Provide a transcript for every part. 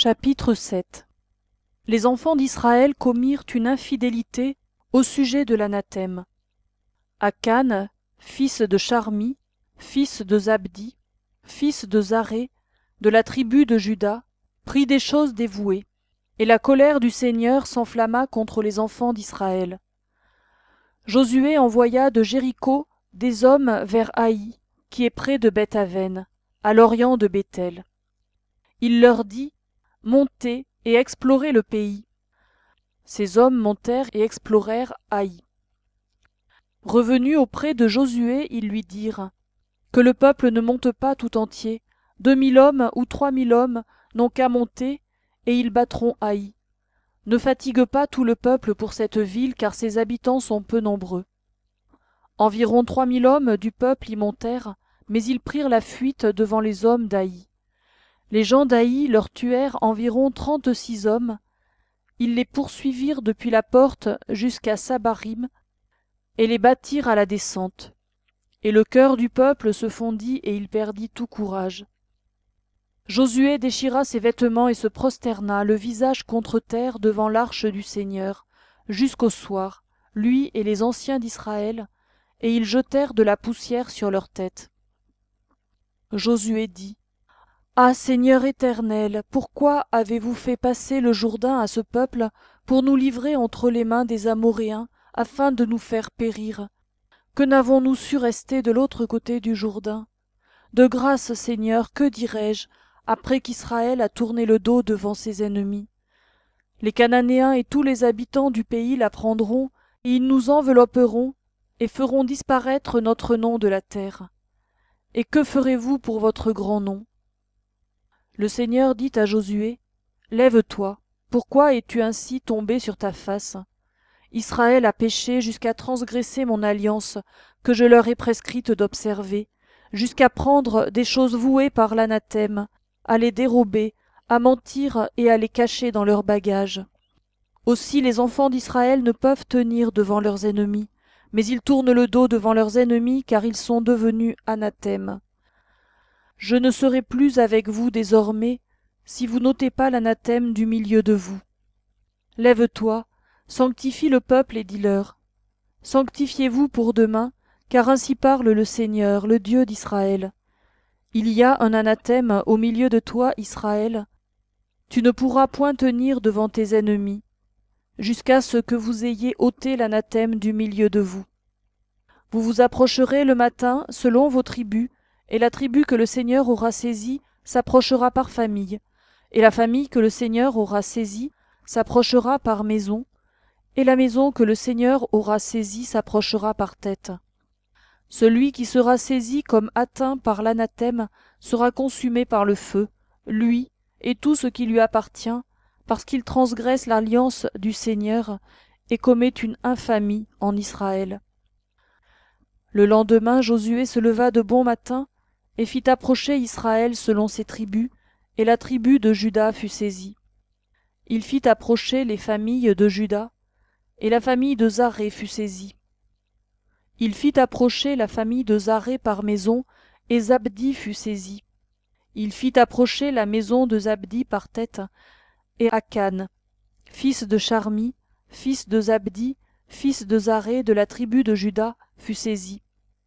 Chapitre 7. Les enfants d'Israël commirent une infidélité au sujet de l'anathème. Akan, fils de Charmi, fils de Zabdi, fils de Zaré, de la tribu de Juda, prit des choses dévouées, et la colère du Seigneur s'enflamma contre les enfants d'Israël. Josué envoya de Jéricho des hommes vers Haï, qui est près de Beth-Aven, à l'orient de Béthel. Il leur dit: Montez et explorez le pays. Ces hommes montèrent et explorèrent Haï. Revenus auprès de Josué, ils lui dirent: Que le peuple ne monte pas tout entier. 2000 hommes ou 3000 hommes n'ont qu'à monter, et ils battront Haï. Ne fatigue pas tout le peuple pour cette ville, car ses habitants sont peu nombreux. Environ 3000 hommes du peuple y montèrent, mais ils prirent la fuite devant les hommes d'Haï. Les gens d'Haï leur tuèrent environ 36 hommes. Ils les poursuivirent depuis la porte jusqu'à Sabarim et les battirent à la descente. Et le cœur du peuple se fondit et il perdit tout courage. Josué déchira ses vêtements et se prosterna, le visage contre terre devant l'arche du Seigneur, jusqu'au soir, lui et les anciens d'Israël, et ils jetèrent de la poussière sur leurs têtes. Josué dit: Ah Seigneur éternel, pourquoi avez-vous fait passer le Jourdain à ce peuple pour nous livrer entre les mains des Amoréens, afin de nous faire périr? Que n'avons-nous su rester de l'autre côté du Jourdain? De grâce, Seigneur, que dirai-je, après qu'Israël a tourné le dos devant ses ennemis? Les Cananéens et tous les habitants du pays la prendront, et ils nous envelopperont, et feront disparaître notre nom de la terre. Et que ferez-vous pour votre grand nom? Le Seigneur dit à Josué: Lève-toi, pourquoi es-tu ainsi tombé sur ta face? Israël a péché jusqu'à transgresser mon alliance que je leur ai prescrite d'observer, jusqu'à prendre des choses vouées par l'anathème, à les dérober, à mentir et à les cacher dans leurs bagages. Aussi les enfants d'Israël ne peuvent tenir devant leurs ennemis, mais ils tournent le dos devant leurs ennemis car ils sont devenus anathèmes. Je ne serai plus avec vous désormais, si vous n'ôtez pas l'anathème du milieu de vous. Lève-toi, sanctifie le peuple et dis-leur: Sanctifiez-vous pour demain, car ainsi parle le Seigneur, le Dieu d'Israël. Il y a un anathème au milieu de toi, Israël. Tu ne pourras point tenir devant tes ennemis, jusqu'à ce que vous ayez ôté l'anathème du milieu de vous. Vous vous approcherez le matin selon vos tribus, et la tribu que le Seigneur aura saisie s'approchera par famille, et la famille que le Seigneur aura saisie s'approchera par maison, et la maison que le Seigneur aura saisie s'approchera par tête. Celui qui sera saisi comme atteint par l'anathème sera consumé par le feu, lui et tout ce qui lui appartient, parce qu'il transgresse l'alliance du Seigneur et commet une infamie en Israël. Le lendemain, Josué se leva de bon matin et fit approcher Israël selon ses tribus, et la tribu de Juda fut saisie. Il fit approcher les familles de Juda, et la famille de Zaré fut saisie. Il fit approcher la famille de Zaré par maison, et Zabdi fut saisi. Il fit approcher la maison de Zabdi par tête, et Akan, fils de Charmi, fils de Zabdi, fils de Zaré de la tribu de Juda, fut saisi.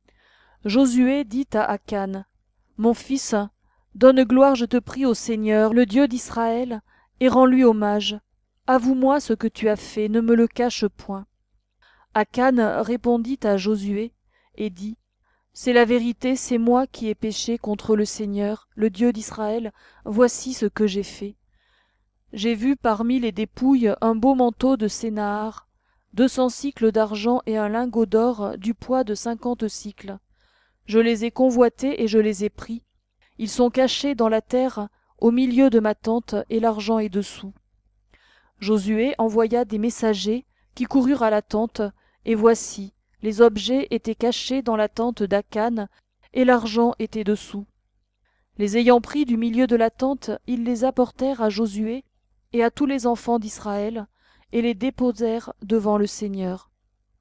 Josué dit à Akan: Mon fils, donne gloire, je te prie, au Seigneur, le Dieu d'Israël, et rends-lui hommage. Avoue-moi ce que tu as fait, ne me le cache point. Akan répondit à Josué et dit: C'est la vérité, c'est moi qui ai péché contre le Seigneur, le Dieu d'Israël, voici ce que j'ai fait. J'ai vu parmi les dépouilles un beau manteau de Sénahar, 200 sicles d'argent et un lingot d'or du poids de 50 sicles. Je les ai convoités et je les ai pris. Ils sont cachés dans la terre, au milieu de ma tente, et l'argent est dessous. Josué envoya des messagers qui coururent à la tente, et voici, les objets étaient cachés dans la tente d'Akan, et l'argent était dessous. Les ayant pris du milieu de la tente, ils les apportèrent à Josué et à tous les enfants d'Israël, et les déposèrent devant le Seigneur.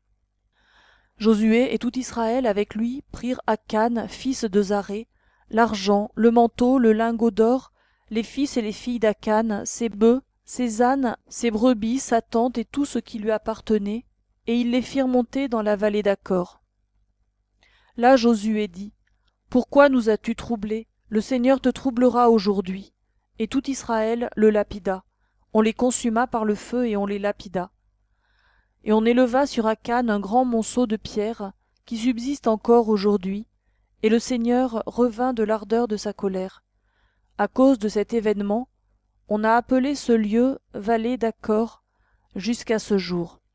Josué et tout Israël avec lui prirent Akan, fils de Zaré, l'argent, le manteau, le lingot d'or, les fils et les filles d'Akan, ses bœufs, ses ânes, ses brebis, sa tente et tout ce qui lui appartenait, et ils les firent monter dans la vallée d'Accor. Là Josué dit, « Pourquoi nous as-tu troublés? Le Seigneur te troublera aujourd'hui. » Et tout Israël le lapida. On les consuma par le feu et on les lapida. Et on éleva sur Akan un grand monceau de pierres, qui subsiste encore aujourd'hui, et le Seigneur revint de l'ardeur de sa colère. À cause de cet événement, on a appelé ce lieu vallée d'Accor jusqu'à ce jour.